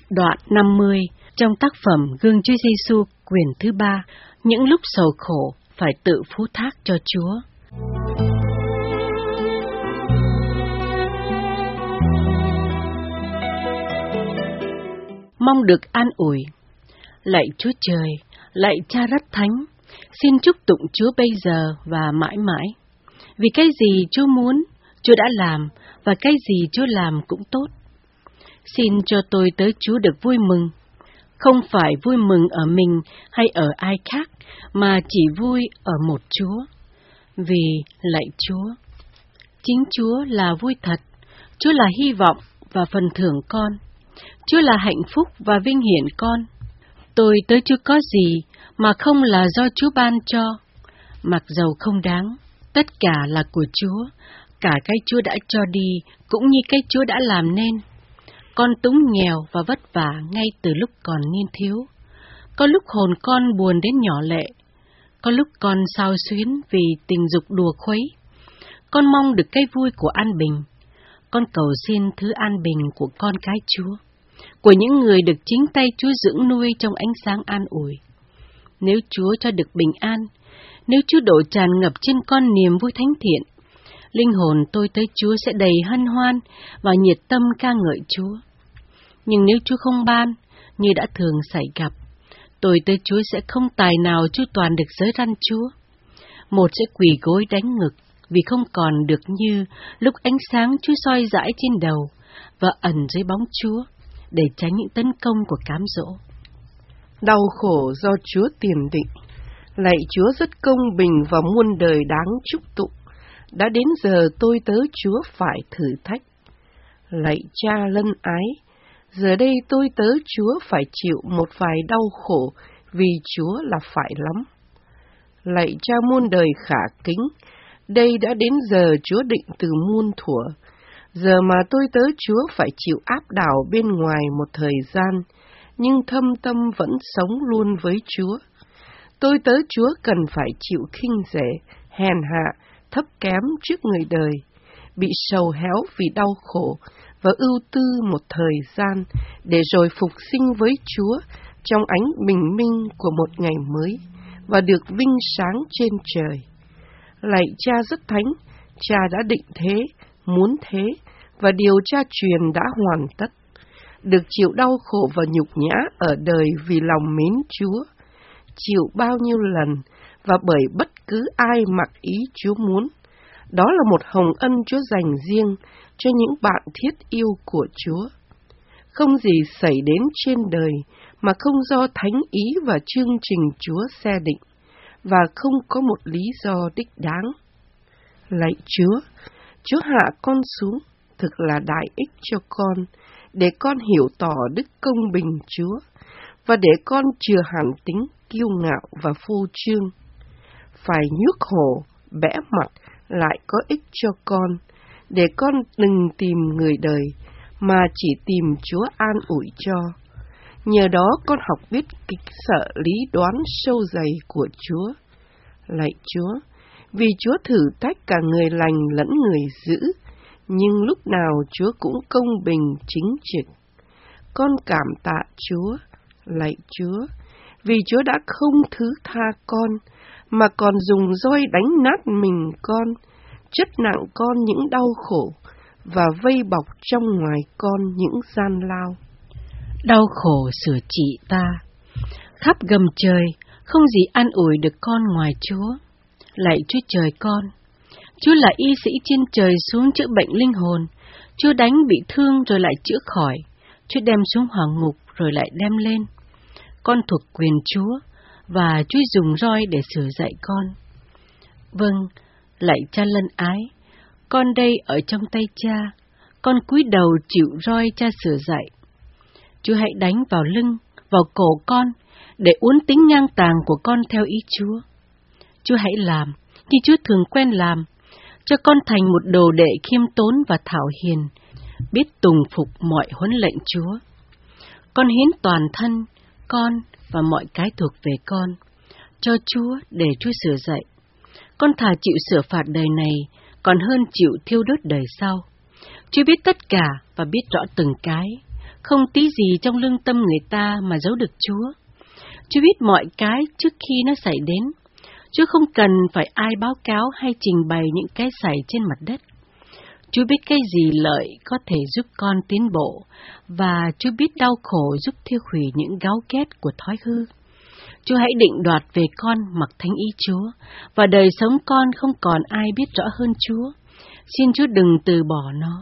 Đoạn 50 trong tác phẩm Gương Chúa Giêsu quyển thứ 3, những lúc sầu khổ phải tự phó thác cho Chúa. Mong được an ủi. Lạy Chúa Trời, lạy Cha rất thánh, xin chúc tụng Chúa bây giờ và mãi mãi. Vì cái gì Chúa muốn, Chúa đã làm, và cái gì Chúa làm cũng tốt. Xin cho tôi tới Chúa được vui mừng, không phải vui mừng ở mình hay ở ai khác, mà chỉ vui ở một Chúa. Vì, lạy Chúa, chính Chúa là vui thật, Chúa là hy vọng và phần thưởng con, Chúa là hạnh phúc và vinh hiển con. Tôi tới Chúa có gì mà không là do Chúa ban cho, mặc dầu không đáng, tất cả là của Chúa, cả cái Chúa đã cho đi cũng như cái Chúa đã làm nên. Con túng nghèo và vất vả ngay từ lúc còn niên thiếu. Có lúc hồn con buồn đến nhỏ lệ, có lúc con xao xuyến vì tình dục đùa khuấy. Con mong được cái vui của an bình. Con cầu xin thứ an bình của con cái Chúa, của những người được chính tay Chúa dưỡng nuôi trong ánh sáng an ủi. Nếu Chúa cho được bình an, nếu Chúa đổ tràn ngập trên con niềm vui thánh thiện, linh hồn tôi tới Chúa sẽ đầy hân hoan và nhiệt tâm ca ngợi Chúa. Nhưng nếu Chúa không ban, như đã thường xảy gặp, tôi tới Chúa sẽ không tài nào chu toàn được giới răn Chúa. Một sẽ quỳ gối đánh ngực vì không còn được như lúc ánh sáng Chúa soi rãi trên đầu và ẩn dưới bóng Chúa để tránh những tấn công của cám dỗ. Đau khổ do Chúa tiền định. Lạy Chúa rất công bình và muôn đời đáng chúc tụng. Đã đến giờ tôi tớ Chúa phải thử thách. Lạy Cha lân ái, giờ đây tôi tớ Chúa phải chịu một vài đau khổ vì Chúa là phải lắm. Lạy Cha muôn đời khả kính, đây đã đến giờ Chúa định từ muôn thuở. Giờ mà tôi tớ Chúa phải chịu áp đảo bên ngoài một thời gian, nhưng thâm tâm vẫn sống luôn với Chúa. Tôi tớ Chúa cần phải chịu khinh rẻ, hèn hạ, thấp kém trước người đời, bị sầu héo vì đau khổ và ưu tư một thời gian, để rồi phục sinh với Chúa trong ánh bình minh của một ngày mới và được vinh sáng trên trời. Lạy Cha rất thánh, Cha đã định thế, muốn thế, và điều Cha truyền đã hoàn tất. Được chịu đau khổ và nhục nhã ở đời vì lòng mến Chúa, chịu bao nhiêu lần và bởi bất cứ ai mặc ý Chúa muốn. Đó là một hồng ân Chúa dành riêng cho những bạn thiết yêu của Chúa. Không gì xảy đến trên đời mà không do thánh ý và chương trình Chúa xe định, và không có một lý do đích đáng. Lạy Chúa, Chúa hạ con xuống, thực là đại ích cho con, để con hiểu tỏ đức công bình Chúa, và để con chừa hẳn tính kiêu ngạo và phô trương. Phải nhuốc hổ, bẽ mặt lại có ích cho con, để con đừng tìm người đời, mà chỉ tìm Chúa an ủi cho. Nhờ đó con học biết kịch sợ lý đoán sâu dày của Chúa. Lạy Chúa, vì Chúa thử thách cả người lành lẫn người dữ, nhưng lúc nào Chúa cũng công bình chính trực. Con cảm tạ Chúa, lạy Chúa, vì Chúa đã không thứ tha con, mà còn dùng roi đánh nát mình con, chất nặng con những đau khổ, và vây bọc trong ngoài con những gian lao. Đau khổ sửa trị ta, khắp gầm trời, không gì an ủi được con ngoài Chúa. Lạy Chúa Trời con, Chúa là y sĩ trên trời xuống chữa bệnh linh hồn, Chúa đánh bị thương rồi lại chữa khỏi, Chúa đem xuống hỏa ngục rồi lại đem lên. Con thuộc quyền Chúa, và Chúa dùng roi để sửa dạy con. Vâng, lạy Cha lân ái, con đây ở trong tay Cha, con cúi đầu chịu roi Cha sửa dạy. Chúa hãy đánh vào lưng, vào cổ con, để uốn tính ngang tàng của con theo ý Chúa. Chúa hãy làm như Chúa thường quen làm, cho con thành một đồ đệ khiêm tốn và thảo hiền, biết tùng phục mọi huấn lệnh Chúa. Con hiến toàn thân, con và mọi cái thuộc về con, cho Chúa để Chúa sửa dạy. Con thà chịu sửa phạt đời này, còn hơn chịu thiêu đốt đời sau. Chúa biết tất cả và biết rõ từng cái, không tí gì trong lương tâm người ta mà giấu được Chúa. Chúa biết mọi cái trước khi nó xảy đến. Chúa không cần phải ai báo cáo hay trình bày những cái xảy trên mặt đất. Chúa biết cái gì lợi có thể giúp con tiến bộ, và Chúa biết đau khổ giúp thiêu hủy những gáo ghét của thói hư. Chúa hãy định đoạt về con mặc thánh ý Chúa, và đời sống con không còn ai biết rõ hơn Chúa. Xin Chúa đừng từ bỏ nó.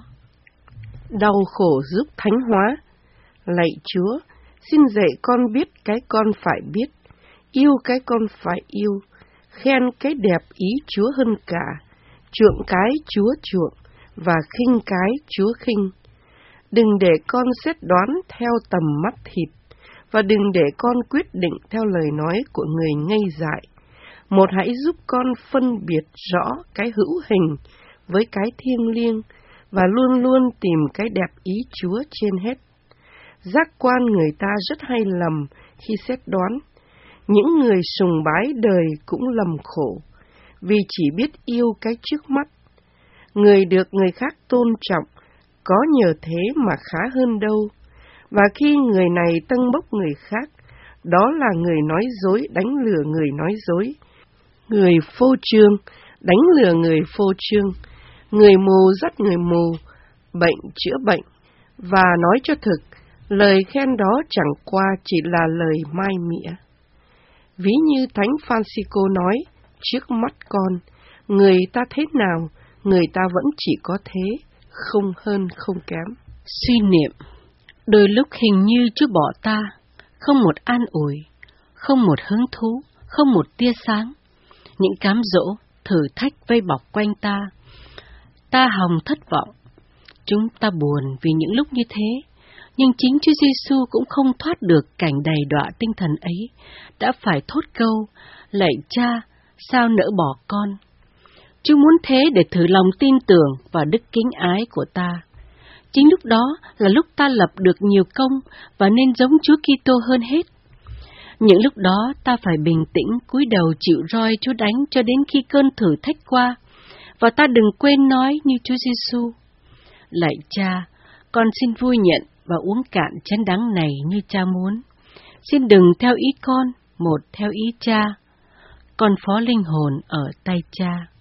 Đau khổ giúp thánh hóa. Lạy Chúa, xin dạy con biết cái con phải biết, yêu cái con phải yêu, khen cái đẹp ý Chúa hơn cả, chuộng cái Chúa chuộng, và khinh cái Chúa khinh. Đừng để con xét đoán theo tầm mắt thịt, và đừng để con quyết định theo lời nói của người ngây dại. Một hãy giúp con phân biệt rõ cái hữu hình với cái thiêng liêng, và luôn luôn tìm cái đẹp ý Chúa trên hết. Giác quan người ta rất hay lầm khi xét đoán. Những người sùng bái đời cũng lầm khổ, vì chỉ biết yêu cái trước mắt. Người được người khác tôn trọng, có nhờ thế mà khá hơn đâu. Và khi người này tâng bốc người khác, đó là người nói dối đánh lừa người nói dối, người phô trương đánh lừa người phô trương, người mù dắt người mù, bệnh chữa bệnh. Và nói cho thực, lời khen đó chẳng qua chỉ là lời mai mịa. Ví như Thánh Francisco nói, trước mắt con, người ta thế nào, người ta vẫn chỉ có thế, không hơn không kém. Suy niệm, đôi lúc hình như Chúa bỏ ta, không một an ủi, không một hứng thú, không một tia sáng. Những cám dỗ, thử thách vây bọc quanh ta. Ta hòng thất vọng. Chúng ta buồn vì những lúc như thế, nhưng chính Chúa Giêsu cũng không thoát được cảnh đầy đọa tinh thần ấy, đã phải thốt câu, lạy Cha, sao nỡ bỏ con? Chúa muốn thế để thử lòng tin tưởng và đức kính ái của ta. Chính lúc đó là lúc ta lập được nhiều công và nên giống Chúa Kitô hơn hết. Những lúc đó ta phải bình tĩnh cúi đầu chịu roi Chúa đánh cho đến khi cơn thử thách qua, và ta đừng quên nói như Chúa Giêsu: lạy Cha, con xin vui nhận và uống cạn chén đắng này như Cha muốn. Xin đừng theo ý con, một theo ý Cha. Con phó linh hồn ở tay Cha.